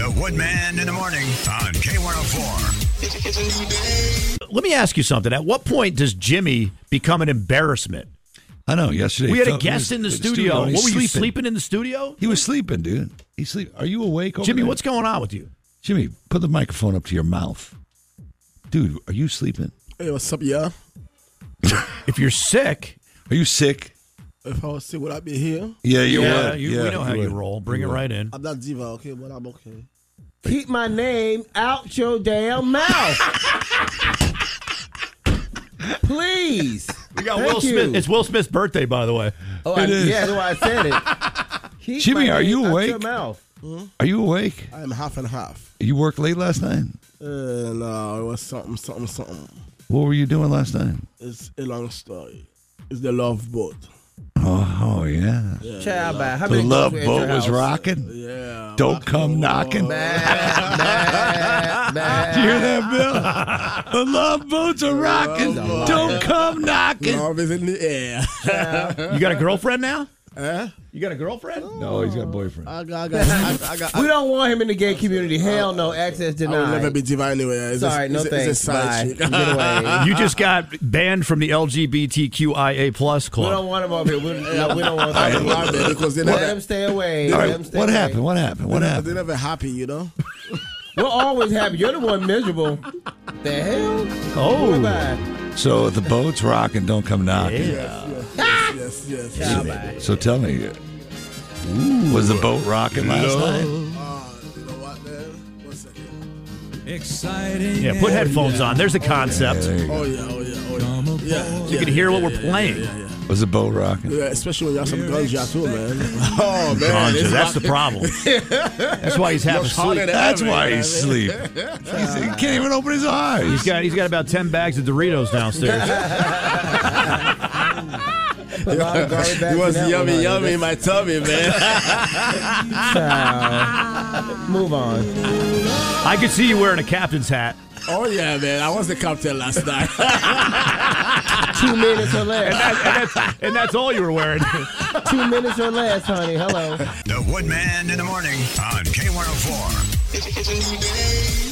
The Woodman in the morning on K104. It's a new day. Let me ask you something. At what point does Jimmy become an embarrassment? I know. Yesterday We had a guest in the studio. What were you sleeping in the studio? He was sleeping, dude. Are you awake over Jimmy, there? what's going on with you? Jimmy, put the microphone up to your mouth. Dude, are you sleeping? Hey, what's up, yeah? If you're sick. Are you sick? If I was sick, would I be here? Yeah, you would. We know how you roll. Bring it right in. I'm not diva, okay, but I'm okay. Keep my name out your damn mouth. Please. We got Will Smith. It's Will Smith's birthday, by the way. Oh, yeah, that's why I said it. Keep Jimmy, my are you name out awake? your mouth. Are you awake? I'm half and half. You worked late last night? No, it was something. What were you doing last night? It's a long story. It's the Love Boat. Oh yeah. Child, how The many Love girls were at Boat your was house? rocking. Yeah. Don't come knocking. Bad. Do you hear that, Bill? The Love Boats are rocking. Don't come knocking. Love is in the air. You got a girlfriend now? You got a girlfriend? No, he's got a boyfriend. I got. We don't want him in the gay community. Hell no. Access I will never denied. be diva anyway. Sorry, no thanks. It's a side chick. Bye. Get away. You just got banned from the LGBTQIA plus We club. don't want him over here. We don't want I him. love it because they Let never, him stay away. All Let right, him stay what away. happened? What happened? What they're happened? never happy, you know. We're always happy. You're the one miserable. The hell? Oh. Goodbye. So the boat's rocking. Don't come knocking. Yes. So tell me, was the boat rocking last night? You know what, man? 1 second. Exciting. Yeah, put headphones on. There's a concept. There you go. Oh yeah. You can hear what we're playing. Yeah. Was the boat rocking? Yeah, especially when you have some ganja too, man. Oh man, Ganja, it's that's the rocking. problem. That's why he's half Looks harder asleep. than That's ever, why man. he's asleep. He can't even open his eyes. He's got about 10 bags of Doritos downstairs. It was yummy in my tummy, man. Move on. I could see you wearing a captain's hat. Oh yeah, man. I was the captain last night. 2 minutes or less. And that's all you were wearing. 2 minutes or less, honey. Hello. The Woodman in the morning on K104. It's a new day.